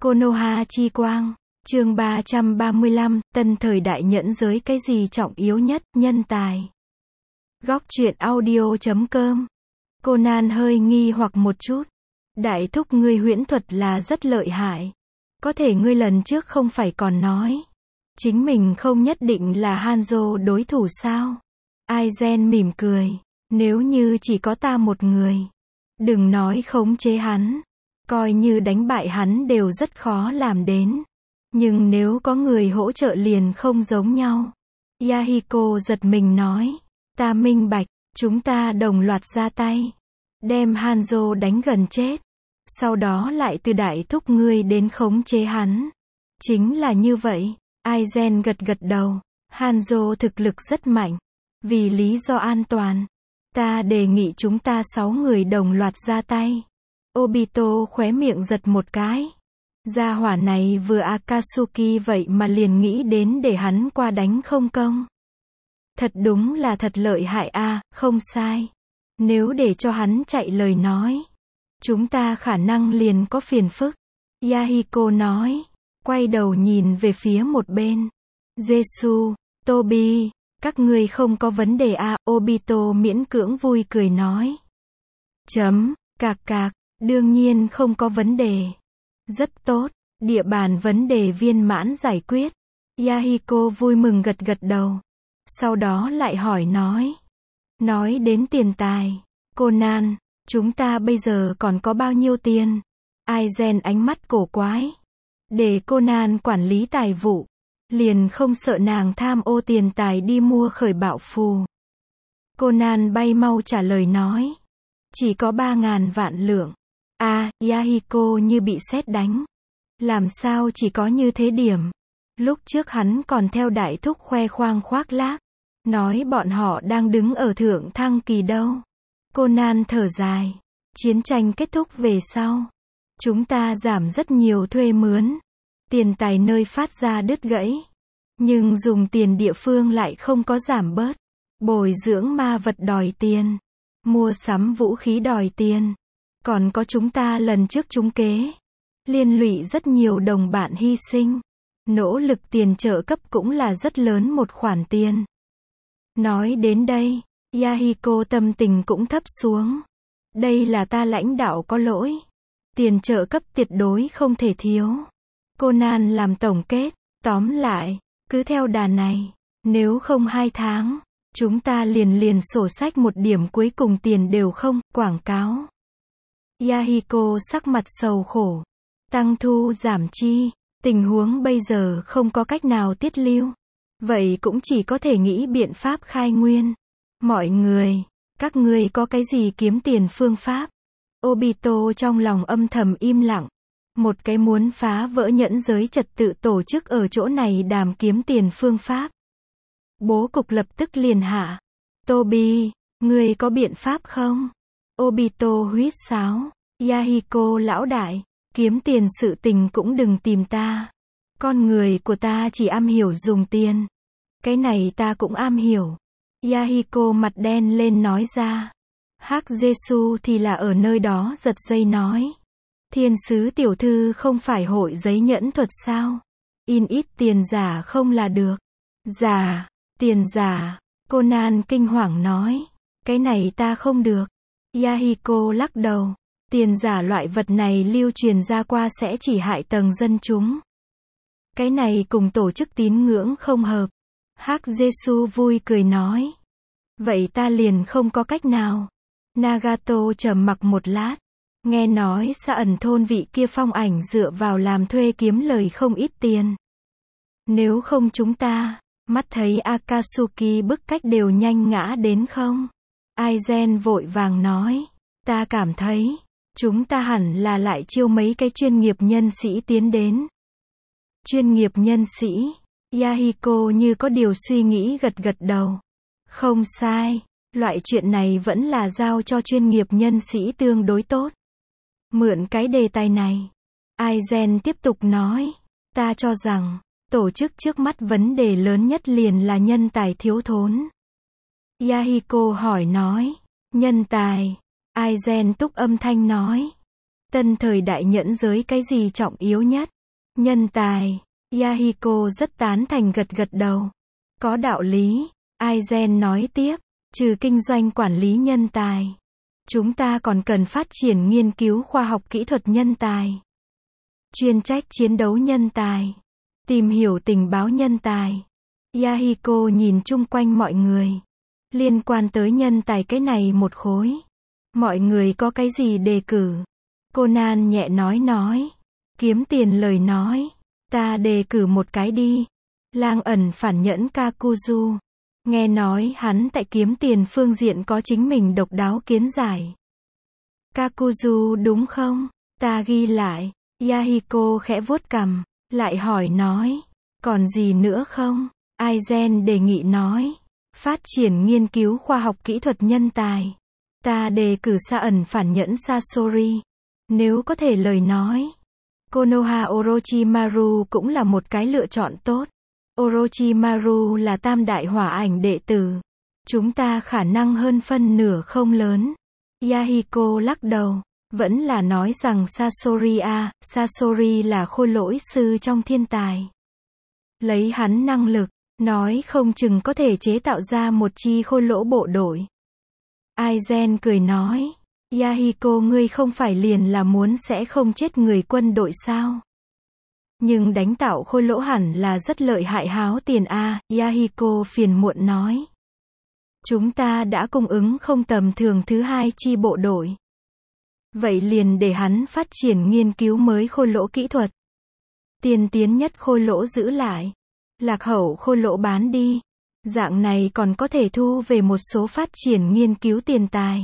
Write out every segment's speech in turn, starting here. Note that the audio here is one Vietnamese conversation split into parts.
Konoha chi quang. Chương 335, tân thời đại nhẫn giới cái gì trọng yếu nhất, nhân tài. Góc truyện audio.com. Conan hơi nghi hoặc một chút. Đại thúc ngươi huyễn thuật là rất lợi hại. Có thể ngươi lần trước không phải còn nói. Chính mình không nhất định là Hanzo đối thủ sao? Aizen mỉm cười. Nếu như chỉ có ta một người. Đừng nói khống chế hắn. Coi như đánh bại hắn đều rất khó làm đến. Nhưng nếu có người hỗ trợ liền không giống nhau. Yahiko giật mình nói. Ta minh bạch, chúng ta đồng loạt ra tay. Đem Hanzo đánh gần chết. Sau đó lại từ đại thúc ngươi đến khống chế hắn. Chính là như vậy. Aizen gật gật đầu. Hanzo thực lực rất mạnh. Vì lý do an toàn. Ta đề nghị chúng ta 6 người đồng loạt ra tay. Obito khóe miệng giật một cái. Gia hỏa này vừa Akatsuki vậy mà liền nghĩ đến để hắn qua đánh không công. Thật đúng là thật lợi hại a, không sai. Nếu để cho hắn chạy lời nói, chúng ta khả năng liền có phiền phức. Yahiko nói, quay đầu nhìn về phía một bên. Jesu, Tobi, các ngươi không có vấn đề a, Obito miễn cưỡng vui cười nói. Cạc cạc, đương nhiên không có vấn đề. Rất tốt, địa bàn vấn đề viên mãn giải quyết. Yahiko vui mừng gật gật đầu. Sau đó lại hỏi nói đến tiền tài. Conan, chúng ta bây giờ còn có bao nhiêu tiền? Aizen ánh mắt cổ quái. Để Conan quản lý tài vụ. Liền không sợ nàng tham ô tiền tài đi mua khởi bạo phù. Conan bay mau trả lời nói. Chỉ có 3.000 vạn lượng. Yahiko như bị sét đánh. Làm sao chỉ có như thế điểm? Lúc trước hắn còn theo đại thúc khoe khoang khoác lác. Nói bọn họ đang đứng ở thượng thăng kỳ đâu. Conan thở dài. Chiến tranh kết thúc về sau. Chúng ta giảm rất nhiều thuê mướn. Tiền tài nơi phát ra đứt gãy. Nhưng dùng tiền địa phương lại không có giảm bớt. Bồi dưỡng ma vật đòi tiền. Mua sắm vũ khí đòi tiền. Còn có chúng ta lần trước trúng kế. Liên lụy rất nhiều đồng bạn hy sinh. Nỗ lực tiền trợ cấp cũng là rất lớn một khoản tiền. Nói đến đây, Yahiko tâm tình cũng thấp xuống. Đây là ta lãnh đạo có lỗi. Tiền trợ cấp tuyệt đối không thể thiếu. Conan làm tổng kết. Tóm lại, cứ theo đà này. Nếu không 2 tháng, chúng ta liền sổ sách một điểm cuối cùng tiền đều không, quảng cáo. Yahiko sắc mặt sầu khổ. Tăng thu giảm chi. Tình huống bây giờ không có cách nào tiết lưu. Vậy cũng chỉ có thể nghĩ biện pháp khai nguyên. Mọi người, các ngươi có cái gì kiếm tiền phương pháp? Obito trong lòng âm thầm im lặng. Một cái muốn phá vỡ nhẫn giới trật tự tổ chức ở chỗ này đàm kiếm tiền phương pháp. Bố cục lập tức liền hạ. Tobi, ngươi có biện pháp không? Obito huýt sáo. Yahiko lão đại, kiếm tiền sự tình cũng đừng tìm ta. Con người của ta chỉ am hiểu dùng tiền. Cái này ta cũng am hiểu. Yahiko mặt đen lên nói ra. Hắc Jesu thì là ở nơi đó giật dây nói. Thiên sứ tiểu thư không phải hội giấy nhẫn thuật sao? In ít tiền giả không là được. Giả, tiền giả. Conan kinh hoàng nói. Cái này ta không được. Yahiko lắc đầu. Tiền giả loại vật này lưu truyền ra qua sẽ chỉ hại tầng dân chúng. Cái này cùng tổ chức tín ngưỡng không hợp. Hắc Jesu vui cười nói. Vậy ta liền không có cách nào. Nagato trầm mặc một lát. Nghe nói Sa ẩn thôn vị kia phong ảnh dựa vào làm thuê kiếm lời không ít tiền. Nếu không chúng ta, mắt thấy Akatsuki bức cách đều nhanh ngã đến không? Aizen vội vàng nói. Ta cảm thấy, chúng ta hẳn là lại chiêu mấy cái chuyên nghiệp nhân sĩ tiến đến. Chuyên nghiệp nhân sĩ. Yahiko như có điều suy nghĩ gật gật đầu. Không sai, loại chuyện này vẫn là giao cho chuyên nghiệp nhân sĩ tương đối tốt. Mượn cái đề tài này. Aizen tiếp tục nói. Ta cho rằng, tổ chức trước mắt vấn đề lớn nhất liền là nhân tài thiếu thốn. Yahiko hỏi nói. Nhân tài. Aizen túc âm thanh nói. Tân thời đại nhẫn giới cái gì trọng yếu nhất? Nhân tài. Yahiko rất tán thành gật gật đầu. Có đạo lý. Aizen nói tiếp. Trừ kinh doanh quản lý nhân tài, chúng ta còn cần phát triển nghiên cứu khoa học kỹ thuật nhân tài, chuyên trách chiến đấu nhân tài, tìm hiểu tình báo nhân tài. Yahiko nhìn chung quanh mọi người. Liên quan tới nhân tài cái này một khối. Mọi người có cái gì đề cử? Conan nhẹ nói. Kiếm tiền lời nói. Ta đề cử một cái đi. Lang ẩn phản nhẫn Kakuzu. Nghe nói hắn tại kiếm tiền phương diện có chính mình độc đáo kiến giải. Kakuzu đúng không? Ta ghi lại. Yahiko khẽ vuốt cằm, lại hỏi nói. Còn gì nữa không? Aizen đề nghị nói. Phát triển nghiên cứu khoa học kỹ thuật nhân tài. Ta đề cử Sa ẩn phản nhẫn Sasori. Nếu có thể lời nói. Konoha Orochimaru cũng là một cái lựa chọn tốt. Orochimaru là tam đại hỏa ảnh đệ tử. Chúng ta khả năng hơn phân nửa không lớn. Yahiko lắc đầu. Vẫn là nói rằng Sasori là khôi lỗi sư trong thiên tài. Lấy hắn năng lực, nói không chừng có thể chế tạo ra một chi khôi lỗ bộ đội. Aizen cười nói. Yahiko ngươi không phải liền là muốn sẽ không chết người quân đội sao? Nhưng đánh tạo khôi lỗ hẳn là rất lợi hại háo tiền a. Yahiko phiền muộn nói. Chúng ta đã cung ứng không tầm thường thứ hai chi bộ đội. Vậy liền để hắn phát triển nghiên cứu mới khôi lỗ kỹ thuật. Tiên tiến nhất khôi lỗ giữ lại. Lạc hậu khôi lỗ bán đi. Dạng này còn có thể thu về một số phát triển nghiên cứu tiền tài.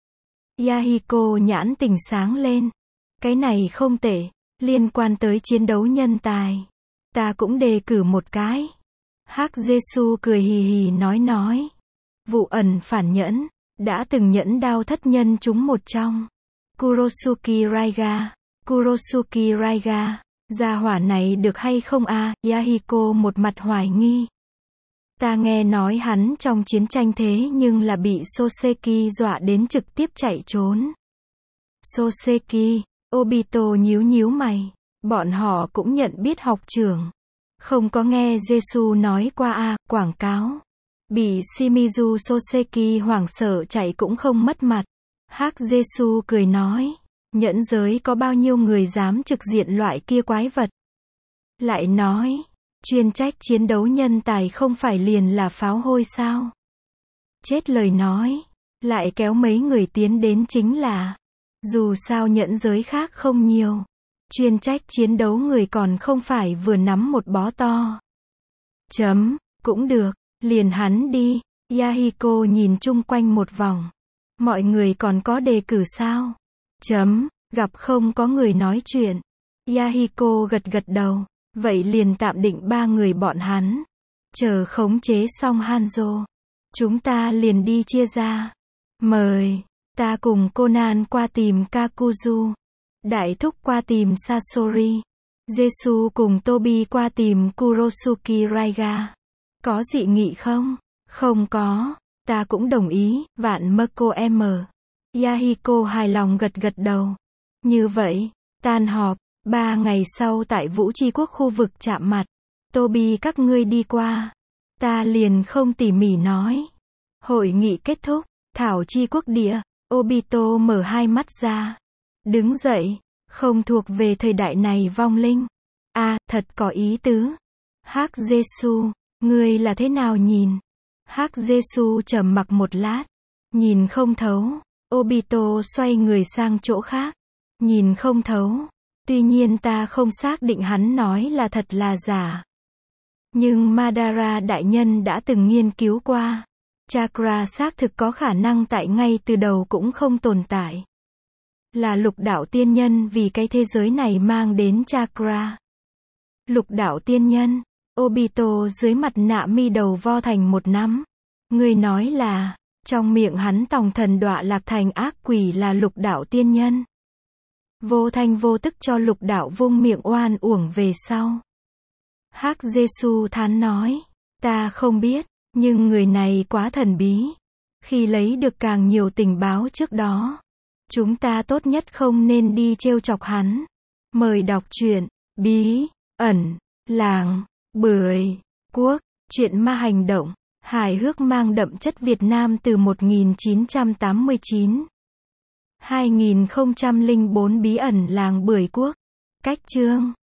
Yahiko nhãn tình sáng lên. Cái này không tệ. Liên quan tới chiến đấu nhân tài. Ta cũng đề cử một cái. Hắc Jesu cười hì hì nói. Vụ ẩn phản nhẫn. Đã từng nhẫn đao thất nhân chúng một trong. Kurosuke Raiga. Gia hỏa này được hay không a? Yahiko một mặt hoài nghi. Ta nghe nói hắn trong chiến tranh thế nhưng là bị Soseki dọa đến trực tiếp chạy trốn. Soseki, Obito nhíu mày. Bọn họ cũng nhận biết học trưởng. Không có nghe Jesu nói qua a, quảng cáo. Bị Shimizu Soseki hoảng sợ chạy cũng không mất mặt. Hắc Jesu cười nói. Nhẫn giới có bao nhiêu người dám trực diện loại kia quái vật. Lại nói. Chuyên trách chiến đấu nhân tài không phải liền là pháo hôi sao? Chết lời nói. Lại kéo mấy người tiến đến chính là. Dù sao nhẫn giới khác không nhiều. Chuyên trách chiến đấu người còn không phải vừa nắm một bó to. Cũng được. Liền hắn đi. Yahiko nhìn chung quanh một vòng. Mọi người còn có đề cử sao? Gặp không có người nói chuyện. Yahiko gật đầu. Vậy liền tạm định 3 người bọn hắn. Chờ khống chế xong Hanzo. Chúng ta liền đi chia ra. Mời. Ta cùng Conan qua tìm Kakuzu. Đại thúc qua tìm Sasori. Jesu cùng Tobi qua tìm Kurosuke Raiga. Có dị nghị không? Không có. Ta cũng đồng ý. Vạn Mako M. Yahiko hài lòng gật đầu. Như vậy. Tan họp. 3 ngày sau tại Vũ Tri Quốc khu vực chạm mặt. Tobi các ngươi đi qua. Ta liền không tỉ mỉ nói. Hội nghị kết thúc. Thảo Tri Quốc địa. Obito mở hai mắt ra. Đứng dậy. Không thuộc về thời đại này vong linh. Thật có ý tứ. Hắc Jesu. Ngươi là thế nào nhìn? Hắc Jesu trầm mặc một lát. Nhìn không thấu. Obito xoay người sang chỗ khác. Nhìn không thấu. Tuy nhiên ta không xác định hắn nói là thật là giả. Nhưng Madara đại nhân đã từng nghiên cứu qua. Chakra xác thực có khả năng tại ngay từ đầu cũng không tồn tại. Là lục đạo tiên nhân vì cái thế giới này mang đến chakra. Lục đạo tiên nhân. Obito dưới mặt nạ mi đầu vo thành một nắm. Người nói là, trong miệng hắn tòng thần đọa lạc thành ác quỷ là lục đạo tiên nhân. Vô thanh vô tức cho lục đạo vung miệng oan uổng về sau. Hắc Jesu thán nói. Ta không biết, nhưng người này quá thần bí. Khi lấy được càng nhiều tình báo trước đó, Chúng ta tốt nhất không nên đi trêu chọc hắn. Mời đọc truyện Bí ẩn làng Bưởi Quốc, truyện ma hành động, hài hước mang đậm chất Việt Nam từ 1989. 2004 Bí ẩn làng Bưởi Quốc. Cách chương